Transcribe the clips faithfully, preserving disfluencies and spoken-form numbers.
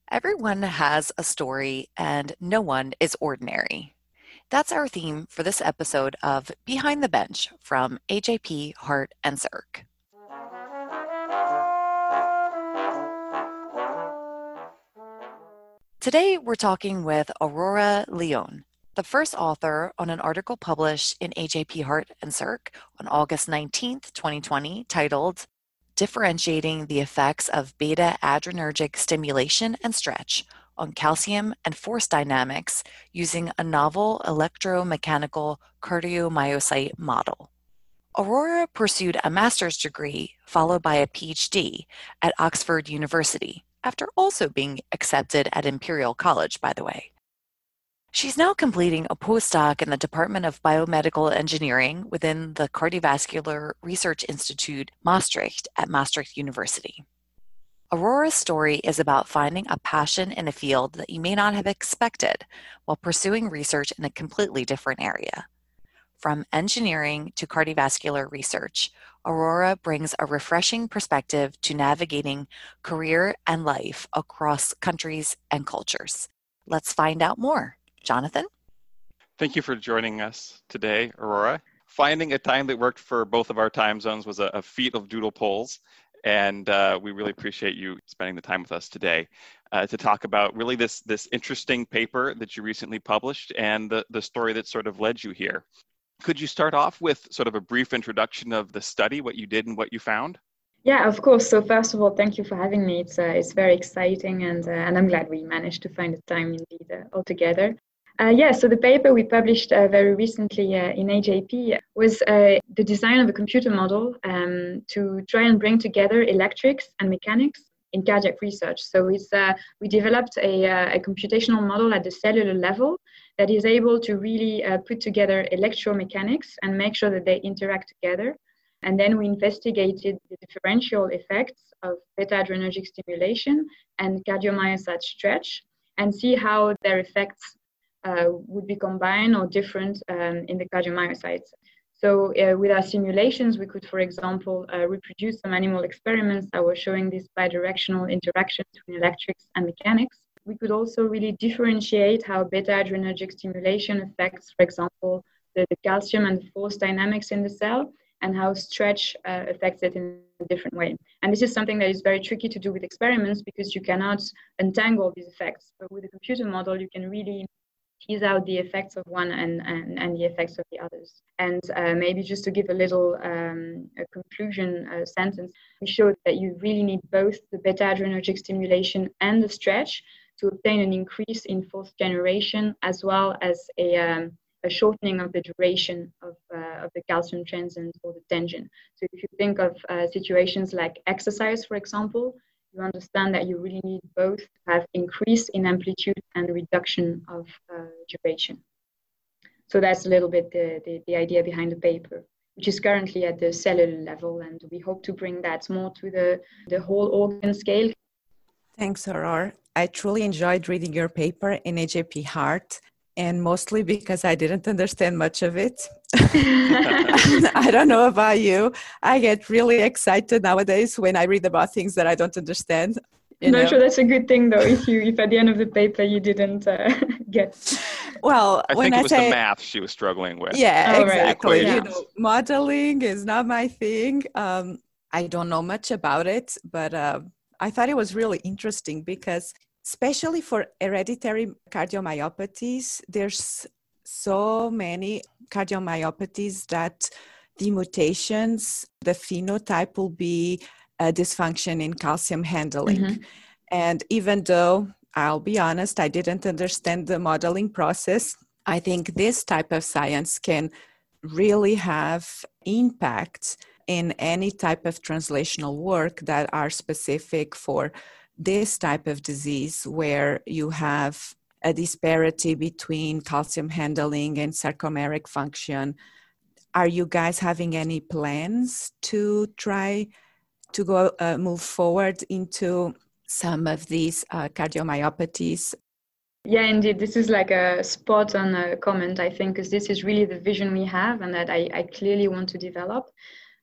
Everyone has a story, and no one is ordinary. That's our theme for this episode of Behind the Bench from A J P, Heart, and Circ. Today, we're talking with Aurora Leon, the first author on an article published in A J P, Heart, and Circ on August nineteenth, twenty twenty, titled Differentiating the Effects of Beta-Adrenergic Stimulation and Stretch on Calcium and Force Dynamics Using a Novel Electromechanical Cardiomyocyte Model. Aurora pursued a master's degree followed by a P H D at Oxford University, after also being accepted at Imperial College, by the way. She's now completing a postdoc in the Department of Biomedical Engineering within the Cardiovascular Research Institute Maastricht at Maastricht University. Aurora's story is about finding a passion in a field that you may not have expected while pursuing research in a completely different area. From engineering to cardiovascular research, Aurora brings a refreshing perspective to navigating career and life across countries and cultures. Let's find out more. Jonathan? Thank you for joining us today, Aurora. Finding a time that worked for both of our time zones was a, a feat of doodle polls, and uh, we really appreciate you spending the time with us today uh, to talk about really this, this interesting paper that you recently published and the, the story that sort of led you here. Could you start off with sort of a brief introduction of the study, what you did and what you found? Yeah, of course. So first of all, thank you for having me. It's uh, it's very exciting, and uh, and I'm glad we managed to find the time indeed uh, all together. Uh, yeah, so the paper we published uh, very recently uh, in A J P was uh, the design of a computer model um, to try and bring together electrics and mechanics in cardiac research. So it's uh, we developed a, uh, a computational model at the cellular level that is able to really uh, put together electromechanics and make sure that they interact together. And then we investigated the differential effects of beta-adrenergic stimulation and cardiomyocyte stretch and see how their effects uh, would be combined or different um, in the cardiomyocytes. So uh, with our simulations, we could, for example, uh, reproduce some animal experiments that were showing this bidirectional interaction between electrics and mechanics. We could also really differentiate how beta-adrenergic stimulation affects, for example, the, the calcium and the force dynamics in the cell, and how stretch uh, affects it in a different way. And this is something that is very tricky to do with experiments because you cannot untangle these effects. But with a computer model, you can really tease out the effects of one and, and, and the effects of the others. And uh, maybe just to give a little um, a conclusion uh, sentence, we showed that you really need both the beta-adrenergic stimulation and the stretch to obtain an increase in force generation as well as a um, a shortening of the duration of, uh, of the calcium transit or the tension. So if you think of uh, situations like exercise, for example, you understand that you really need both to have increase in amplitude and reduction of uh, duration. So that's a little bit the, the, the idea behind the paper, which is currently at the cellular level, and we hope to bring that more to the, the whole organ scale. Thanks, Aurora. I truly enjoyed reading your paper in A J P Heart, and mostly because I didn't understand much of it. I don't know about you. I get really excited nowadays when I read about things that I don't understand. I'm not sure that's a good thing, though, if you if at the end of the paper you didn't uh, get. Well, I when think it I was say, the math she was struggling with. Yeah, oh, exactly. Right. You Yeah. know, modeling is not my thing. Um, I don't know much about it, but uh, I thought it was really interesting because especially for hereditary cardiomyopathies, there's so many cardiomyopathies that the mutations, the phenotype will be a dysfunction in calcium handling. Mm-hmm. And even though, I'll be honest, I didn't understand the modeling process, I think this type of science can really have impact in any type of translational work that are specific for this type of disease where you have a disparity between calcium handling and sarcomeric function. Are you guys having any plans to try to go uh, move forward into some of these uh, cardiomyopathies? Yeah, indeed. This is like a spot on a comment, I think, because this is really the vision we have and that I, I clearly want to develop.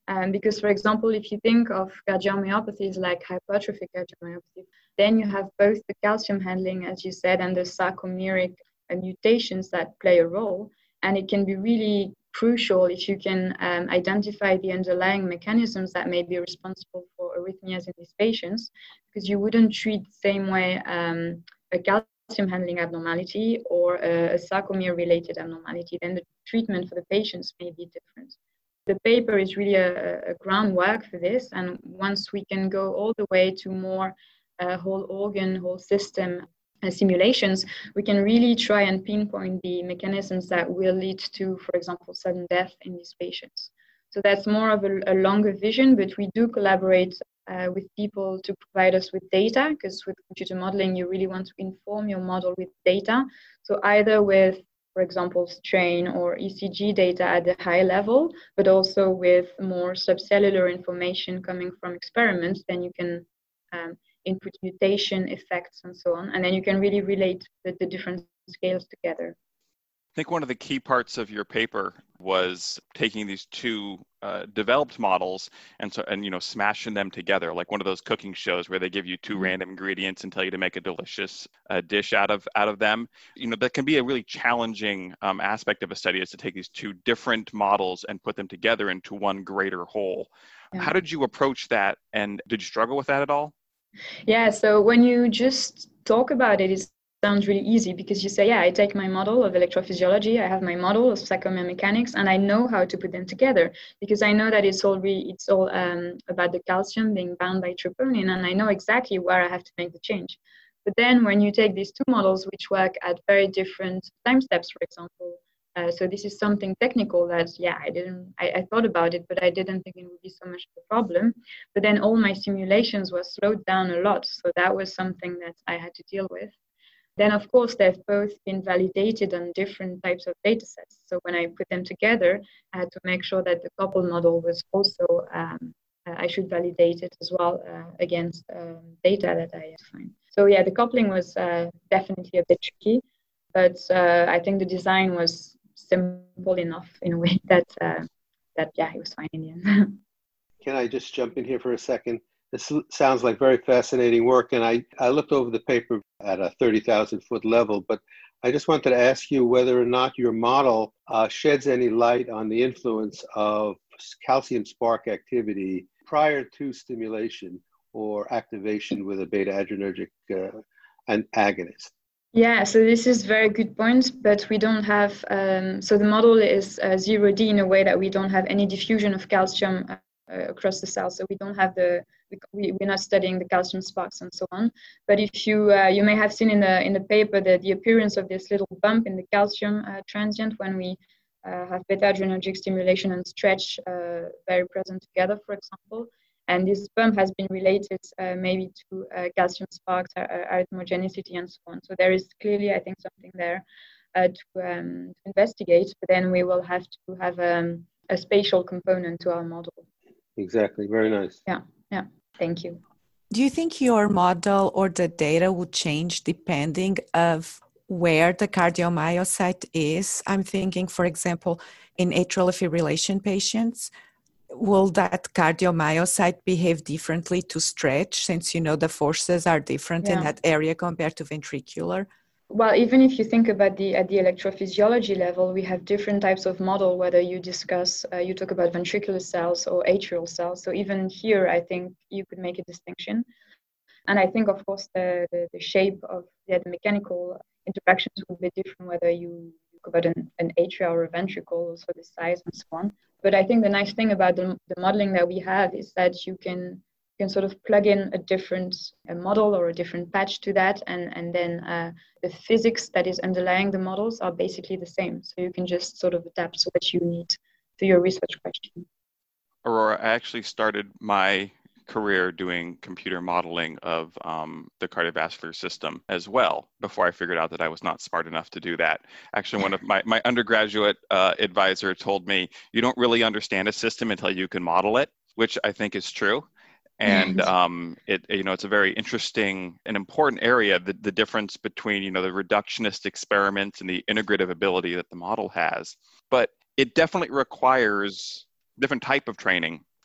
Um, because, for example, if you think of cardiomyopathies like hypertrophic cardiomyopathy, then you have both the calcium handling, as you said, and the sarcomeric uh, mutations that play a role. And it can be really crucial if you can um, identify the underlying mechanisms that may be responsible for arrhythmias in these patients, because you wouldn't treat the same way um, a calcium handling abnormality or a, a sarcomere-related abnormality. Then the treatment for the patients may be different. The paper is really a, a groundwork for this, and once we can go all the way to more uh, whole organ, whole system uh, simulations, we can really try and pinpoint the mechanisms that will lead to, for example, sudden death in these patients. So that's more of a, a longer vision, but we do collaborate uh, with people to provide us with data, because with computer modeling, you really want to inform your model with data. So either with, for example, strain or E C G data at the high level, but also with more subcellular information coming from experiments, then you can um, input mutation effects and so on. And then you can really relate the, the different scales together. I think one of the key parts of your paper was taking these two uh, developed models and so and you know smashing them together, like one of those cooking shows where they give you two mm-hmm. random ingredients and tell you to make a delicious uh, dish out of out of them. You know that can be a really challenging um, aspect of a study, is to take these two different models and put them together into one greater whole. Yeah. How did you approach that, and did you struggle with that at all? Yeah, so when you just talk about it, it's sounds really easy, because you say, yeah, I take my model of electrophysiology, I have my model of sarcomere mechanics, and I know how to put them together, because I know that it's all really, it's all um, about the calcium being bound by troponin, and I know exactly where I have to make the change. But then when you take these two models, which work at very different time steps, for example, uh, so this is something technical that, yeah, I didn't, I, I thought about it, but I didn't think it would be so much of a problem. But then all my simulations were slowed down a lot, so that was something that I had to deal with. Then, of course, they've both been validated on different types of data sets. So when I put them together, I had to make sure that the coupled model was also, um, uh, I should validate it as well uh, against um, data that I had to find. So yeah, the coupling was uh, definitely a bit tricky, but uh, I think the design was simple enough in a way that, uh, that yeah, it was fine in the end. Can I just jump in here for a second? This sounds like very fascinating work, and I, I looked over the paper at a thirty thousand foot level, but I just wanted to ask you whether or not your model uh, sheds any light on the influence of calcium spark activity prior to stimulation or activation with a beta-adrenergic uh, an agonist. Yeah, so this is very good point, but we don't have, um, so the model is uh, zero D in a way that we don't have any diffusion of calcium uh, Uh, across the cell, so we don't have the we, we're not studying the calcium sparks and so on. But if you uh, you may have seen in the in the paper that the appearance of this little bump in the calcium uh, transient when we uh, have beta-adrenergic stimulation and stretch uh, very present together, for example. And this bump has been related uh, maybe to uh, calcium sparks, uh, arrhythmogenicity, and so on. So there is clearly, I think, something there uh, to, um, to investigate. But then we will have to have um, a spatial component to our model. Exactly. Very nice. Yeah. Yeah. Thank you. Do you think your model or the data would change depending of where the cardiomyocyte is? I'm thinking, for example, in atrial fibrillation patients, will that cardiomyocyte behave differently to stretch, since you know the forces are different yeah. in that area compared to ventricular? Well, even if you think about the at the electrophysiology level, we have different types of model, whether you discuss, uh, you talk about ventricular cells or atrial cells. So even here, I think you could make a distinction. And I think, of course, the, the, the shape of yeah, the mechanical interactions would be different, whether you talk about an, an atria or a ventricle, also the size and so on. But I think the nice thing about the, the modeling that we have is that you can You can sort of plug in a different a model or a different patch to that, and, and then uh, the physics that is underlying the models are basically the same. So you can just sort of adapt to what you need to your research question. Aurora, I actually started my career doing computer modeling of um, the cardiovascular system as well, before I figured out that I was not smart enough to do that. Actually, one of my, my undergraduate uh, advisor told me, you don't really understand a system until you can model it, which I think is true. And um, it, you know, it's a very interesting and important area, the, the difference between, you know, the reductionist experiments and the integrative ability that the model has. But it definitely requires different type of training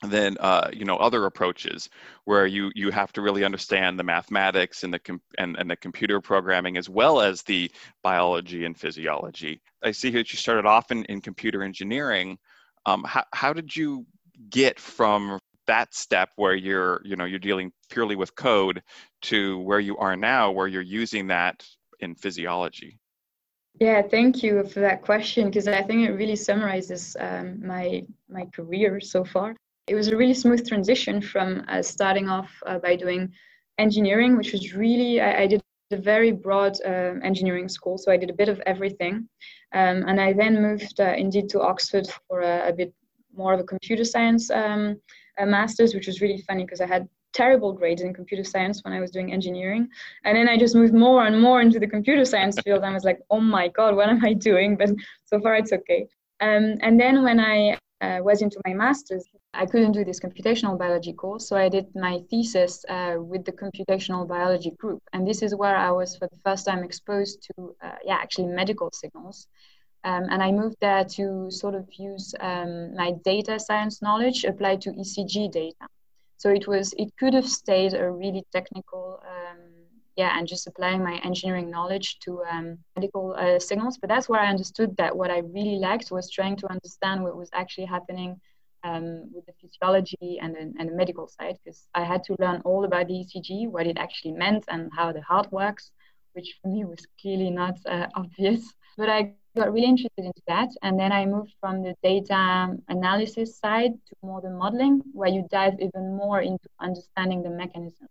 than uh, you know other approaches where you you have to really understand the mathematics and the com- and, and the computer programming as well as the biology and physiology. I see that you started off in, in computer engineering. Um, how how did you get from that step where you're you know you're dealing purely with code to where you are now, where you're using that in physiology? Yeah, thank you for that question, because I think it really summarizes um, my my career so far. It was a really smooth transition from uh, starting off uh, by doing engineering, which was really, I, I did a very broad uh, engineering school, so I did a bit of everything. Um, and I then moved uh, indeed to Oxford for a, a bit more of a computer science um, a master's, which was really funny because I had terrible grades in computer science when I was doing engineering. And then I just moved more and more into the computer science field. And I was like, oh my God, what am I doing? But so far it's okay. Um, and then when I uh, was into my master's, I couldn't do this computational biology course. So I did my thesis uh, with the computational biology group. And this is where I was for the first time exposed to, uh, yeah, actually medical signals. Um, and I moved there to sort of use um, my data science knowledge applied to E C G data. So it was, it could have stayed a really technical, um, yeah, and just applying my engineering knowledge to um, medical uh, signals. But that's where I understood that what I really liked was trying to understand what was actually happening um, with the physiology and, and the medical side, because I had to learn all about the E C G, what it actually meant and how the heart works, which for me was clearly not uh, obvious. But I got really interested into that. And then I moved from the data analysis side to more the modeling, where you dive even more into understanding the mechanisms.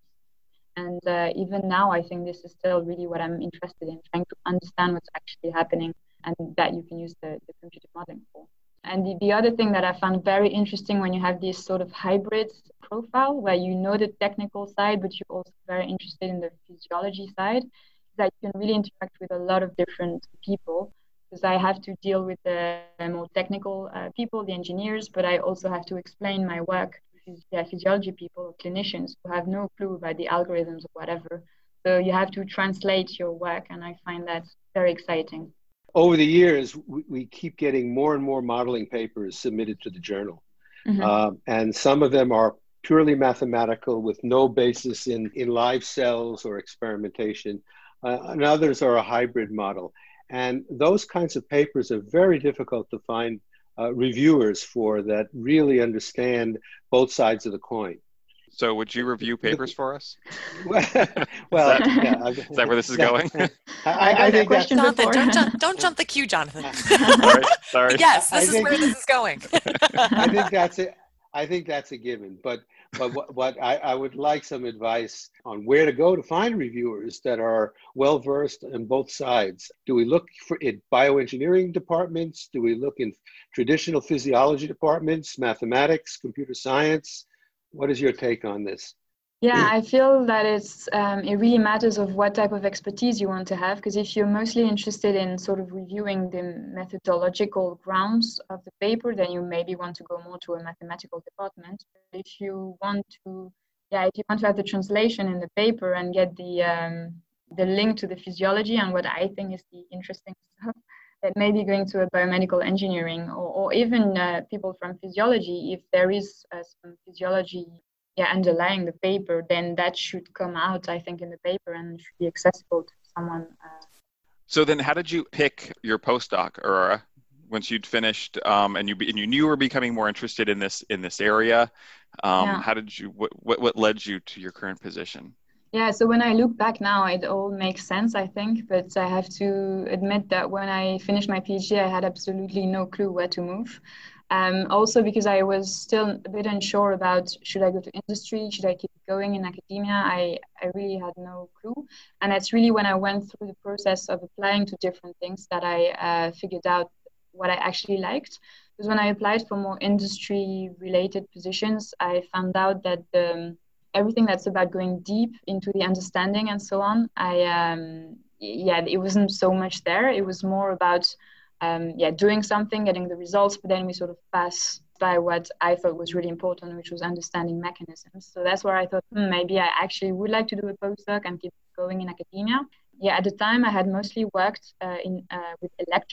And uh, even now, I think this is still really what I'm interested in, trying to understand what's actually happening, and that you can use the, the computer modeling for. And the, the other thing that I found very interesting when you have this sort of hybrid profile, where you know the technical side, but you're also very interested in the physiology side, is that you can really interact with a lot of different people. Because I have to deal with the more technical uh, people, the engineers, but I also have to explain my work to yeah, physiology people or clinicians who have no clue about the algorithms or whatever. So you have to translate your work, and I find that very exciting. Over the years, we, we keep getting more and more modeling papers submitted to the journal. Mm-hmm. Uh, and some of them are purely mathematical with no basis in, in live cells or experimentation. Uh, and others are a hybrid model. And those kinds of papers are very difficult to find uh, reviewers for that really understand both sides of the coin. So would you review papers for us? well, is, that, yeah, is that where this is going? I, I, I think question Jonathan, don't jump, don't jump the queue, Jonathan. sorry, sorry. Yes, this I is think, where this is going. I think that's it. I think that's a given. But but what, what I, I would like some advice on where to go to find reviewers that are well versed on both sides. Do we look for in bioengineering departments? Do we look in traditional physiology departments, mathematics, computer science? What is your take on this? Yeah, I feel that it's um, it really matters of what type of expertise you want to have, because if you're mostly interested in sort of reviewing the methodological grounds of the paper, then you maybe want to go more to a mathematical department. If you want to, yeah, if you want to have the translation in the paper and get the um, the link to the physiology and what I think is the interesting stuff, that maybe going to a biomedical engineering or, or even uh, people from physiology, if there is uh, some physiology yeah, underlying the paper, then that should come out, I think, in the paper and should be accessible to someone. Uh... So then how did you pick your postdoc, Aurora, once you'd finished um, and you and you knew you were becoming more interested in this in this area? Um, yeah. How did you, what, what, what led you to your current position? Yeah, so when I look back now, it all makes sense, I think, but I have to admit that when I finished my PhD, I had absolutely no clue where to move. Um, also because I was still a bit unsure about, should I go to industry, should I keep going in academia? I, I really had no clue. And that's really when I went through the process of applying to different things that I uh, figured out what I actually liked. Because when I applied for more industry-related positions, I found out that the, everything that's about going deep into the understanding and so on, I um, yeah, it wasn't so much there. It was more about Um, yeah, doing something, getting the results, but then we sort of pass by what I thought was really important, which was understanding mechanisms. So that's where I thought, hmm, maybe I actually would like to do a postdoc and keep going in academia. Yeah, at the time I had mostly worked uh, in uh, with electrics.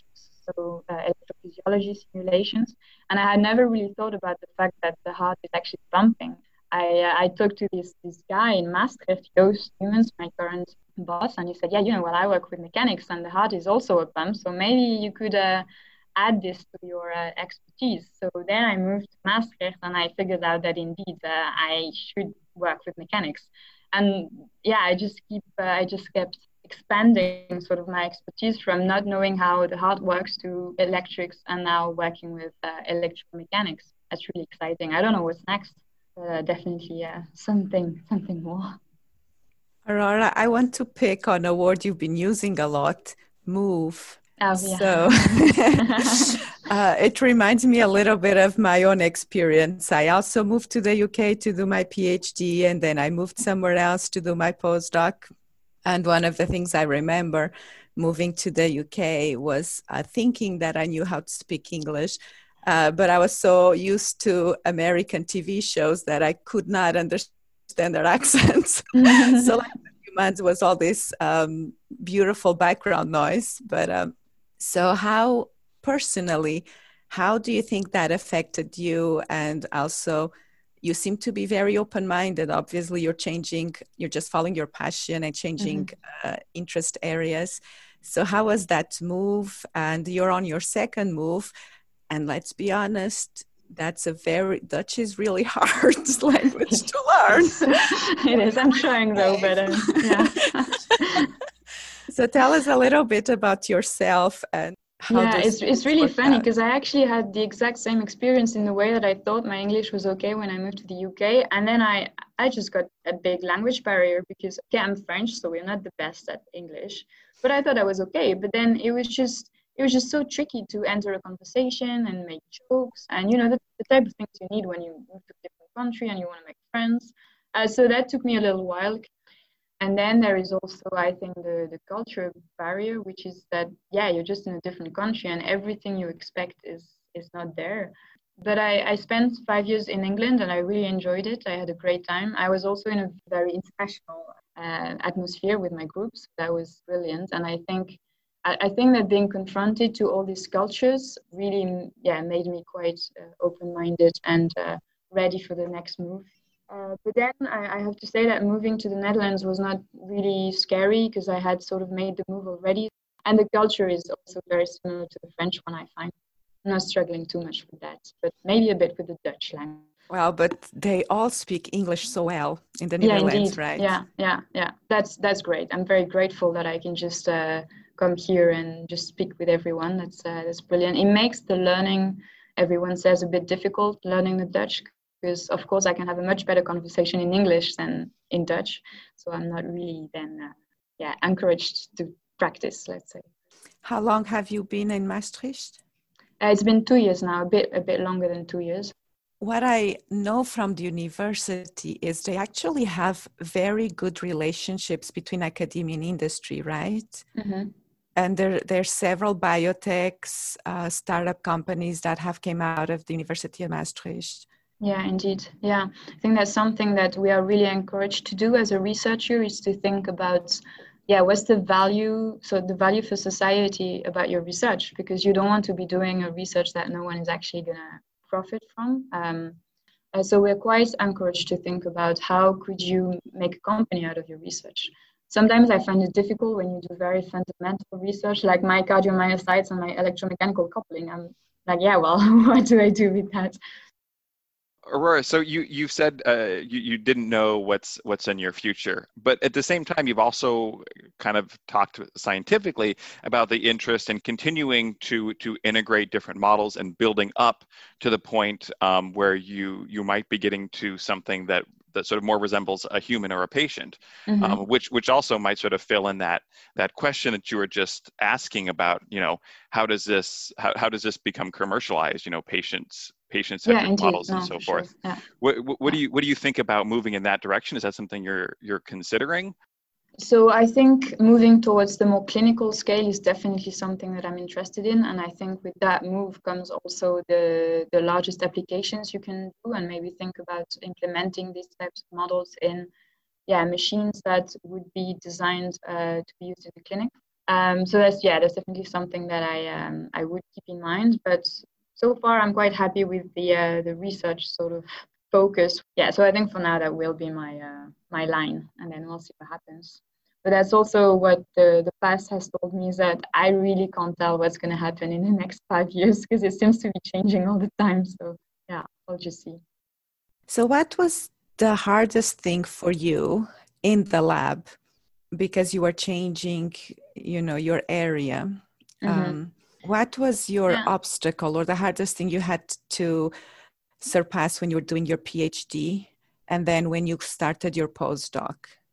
so uh, electrophysiology simulations. And I had never really thought about the fact that the heart is actually pumping. I, uh, I talked to this, this guy in Maastricht, Joost Humans, my current boss, and he said, yeah, you know, well, I work with mechanics and the heart is also a pump, so maybe you could uh, add this to your uh, expertise. So then I moved to Maastricht and I figured out that indeed uh, I should work with mechanics. And yeah, I just keep, uh, I just kept expanding sort of my expertise from not knowing how the heart works to electrics and now working with uh, electromechanics. That's really exciting. I don't know what's next. Uh, definitely uh, something something more. Aurora, I want to pick on a word you've been using a lot, move. Oh, yeah. So uh, it reminds me a little bit of my own experience. I also moved to the U K to do my PhD, and then I moved somewhere else to do my postdoc. And one of the things I remember moving to the U K was uh, thinking that I knew how to speak English. Uh, but I was so used to American T V shows that I could not understand their accents. So like a few months was all this um, beautiful background noise. But um, so how personally, how do you think that affected you? And also, you seem to be very open-minded. Obviously, you're changing, you're just following your passion and changing mm-hmm. uh, interest areas. So how was that move? And you're on your second move. And let's be honest, that's a very, Dutch is really hard language to learn. It is. I'm trying though, but um, yeah. So tell us a little bit about yourself and how yeah, it's it's really funny because I actually had the exact same experience in the way that I thought my English was okay when I moved to the U K. And then I, I just got a big language barrier because, okay, I'm French, so we're not the best at English. But I thought I was okay. But then it was just, it was just so tricky to enter a conversation and make jokes and, you know, the, the type of things you need when you move to a different country and you want to make friends. Uh, so that took me a little while. And then there is also, I think, the, the culture barrier, which is that, yeah, you're just in a different country and everything you expect is, is not there. But I, I spent five years in England and I really enjoyed it. I had a great time. I was also in a very international uh, atmosphere with my groups. That was brilliant. And I think I think that being confronted to all these cultures really, yeah, made me quite uh, open-minded and uh, ready for the next move. Uh, but then I, I have to say that moving to the Netherlands was not really scary because I had sort of made the move already. And the culture is also very similar to the French one, I find. I'm not struggling too much with that, but maybe a bit with the Dutch language. Well, but they all speak English so well in the Netherlands, yeah, indeed. right? Yeah, yeah, yeah. That's that's great. I'm very grateful that I can just uh, come here and just speak with everyone. That's uh, that's brilliant. It makes the learning, everyone says, a bit difficult, learning the Dutch, because of course I can have a much better conversation in English than in Dutch. So I'm not really then, uh, yeah, encouraged to practice, let's say. How long have you been in Maastricht? Uh, it's been two years now, a bit a bit longer than two years. What I know from the university is they actually have very good relationships between academia and industry, right? Mm-hmm. And there, there are several biotechs, uh, startup companies that have came out of the University of Maastricht. Yeah, indeed. Yeah, I think that's something that we are really encouraged to do as a researcher, is to think about, yeah, what's the value, so the value for society about your research, because you don't want to be doing a research that no one is actually going to profit from. Um, uh, so we're quite encouraged to think about how could you make a company out of your research. Sometimes I find it difficult when you do very fundamental research, like my cardiomyocytes and my electromechanical coupling. I'm like, yeah, well, what do I do with that? Aurora, so you you said uh, you you didn't know what's what's in your future, but at the same time, you've also kind of talked scientifically about the interest in continuing to to integrate different models and building up to the point um, where you you might be getting to something that that sort of more resembles a human or a patient, mm-hmm. um, which which also might sort of fill in that that question that you were just asking about. You know, how does this how how does this become commercialized? You know, patients. patient-centered yeah, models and no, so sure. forth. Yeah. What, what, what do you what do you think about moving in that direction? Is that something you're you're considering? So I think moving towards the more clinical scale is definitely something that I'm interested in, and I think with that move comes also the the largest applications you can do, and maybe think about implementing these types of models in yeah machines that would be designed uh, to be used in the clinic. Um, so that's, yeah, that's definitely something that I um, I would keep in mind. But so far, I'm quite happy with the uh, the research sort of focus. Yeah, so I think for now that will be my uh, my line, and then we'll see what happens. But that's also what the, the past has told me, is that I really can't tell what's going to happen in the next five years because it seems to be changing all the time. So yeah, I'll just see. So what was the hardest thing for you in the lab? Because you were changing, you know, your area. Mm-hmm. Um, what was your yeah. obstacle or the hardest thing you had to surpass when you were doing your PhD and then when you started your postdoc?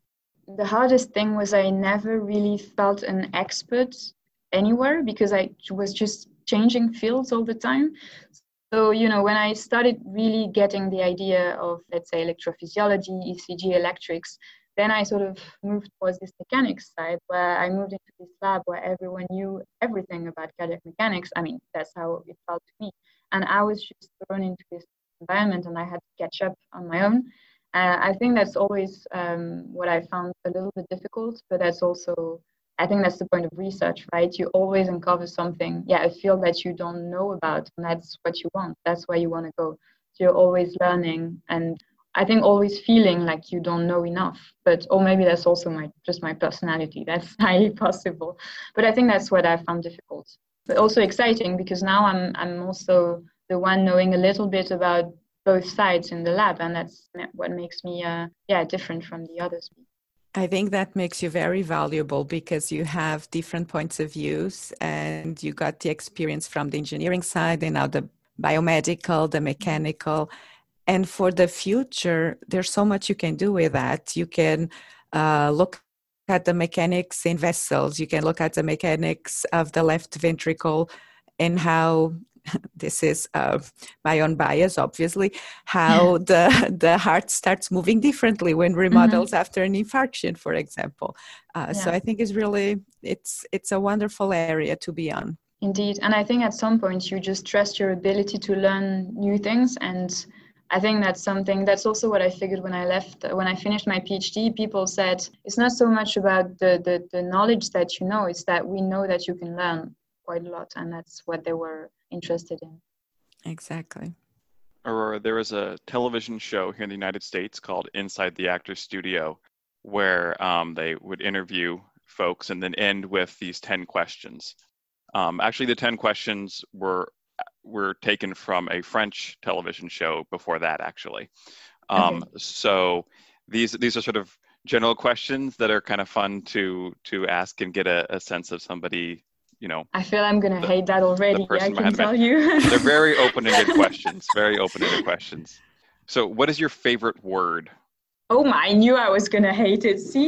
The hardest thing was I never really felt an expert anywhere because I was just changing fields all the time. So, you know, when I started really getting the idea of, let's say, electrophysiology, E C G, electrics, then I sort of moved towards this mechanics side where I moved into this lab where everyone knew everything about cardiac mechanics. I mean, that's how it felt to me. And I was just thrown into this environment and I had to catch up on my own. Uh, I think that's always um, what I found a little bit difficult, but that's also, I think that's the point of research, right? You always uncover something, yeah, a field that you don't know about, and that's what you want. That's where you want to go. So you're always learning, and I think always feeling like you don't know enough, but, or maybe that's also my, just my personality. That's highly possible. But I think that's what I found difficult, but also exciting because now I'm, I'm also the one knowing a little bit about both sides in the lab, and that's what makes me uh, yeah different from the others. I think that makes you very valuable because you have different points of views and you got the experience from the engineering side and now the biomedical, the mechanical. And for the future, there's so much you can do with that. You can uh, look at the mechanics in vessels. You can look at the mechanics of the left ventricle and how this is uh, my own bias, obviously, how the, the heart starts moving differently when remodels mm-hmm. after an infarction, for example. Uh, yeah. So I think it's really, it's it's a wonderful area to be on. Indeed. And I think at some point you just trust your ability to learn new things. And I think that's something, that's also what I figured when I left, when I finished my PhD. People said, it's not so much about the, the, the knowledge that you know, it's that we know that you can learn quite a lot. And that's what they were interested in. Exactly. Aurora, there was a television show here in the United States called Inside the Actor's Studio, where um, they would interview folks and then end with these ten questions. Um, actually, the ten questions were were taken from a French television show before that, actually. Um, okay. So these these are sort of general questions that are kind of fun to to ask and get a, a sense of somebody. You know, I feel I'm going to hate that already. I can tell you. They're very open-ended questions, very open-ended questions. So what is your favorite word? Oh my, I knew I was going to hate it. See?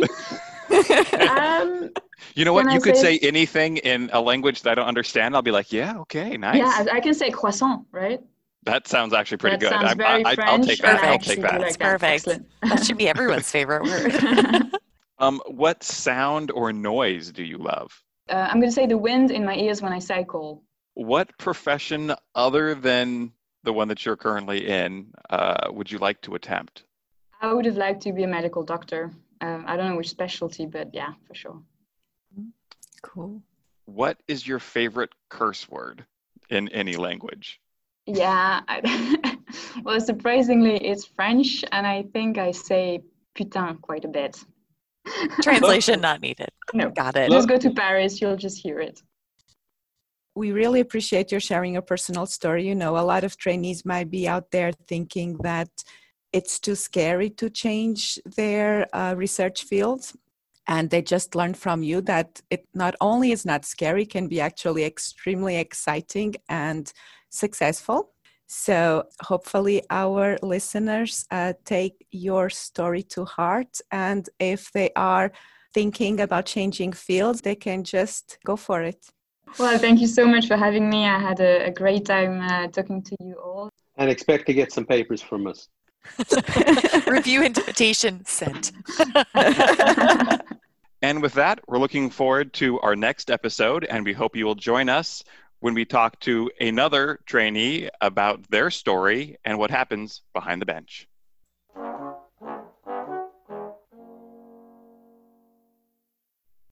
um, you know what? You I could say, say anything in a language that I don't understand. I'll be like, yeah, okay, nice. Yeah, I can say croissant, right? That sounds actually pretty that good. Sounds I, very I, French, I'll take that. I'll take that. Like perfect. That. That should be everyone's favorite word. um, what sound or noise do you love? Uh, I'm going to say the wind in my ears when I cycle. What profession other than the one that you're currently in uh, would you like to attempt? I would have liked to be a medical doctor. Um, I don't know which specialty, but yeah, for sure. Cool. What is your favorite curse word in any language? Yeah, I, well, surprisingly, it's French, and I think I say putain quite a bit. Translation not needed. No. Got it. Just go to Paris, you'll just hear it. We really appreciate your sharing your personal story. You know, a lot of trainees might be out there thinking that it's too scary to change their uh, research fields. And they just learned from you that it not only is not scary, can be actually extremely exciting and successful. So hopefully our listeners uh, take your story to heart. And if they are thinking about changing fields, they can just go for it. Well, thank you so much for having me. I had a, a great time uh, talking to you all. And expect to get some papers from us. Review invitation sent. And with that, we're looking forward to our next episode, and we hope you will join us when we talk to another trainee about their story and what happens behind the bench.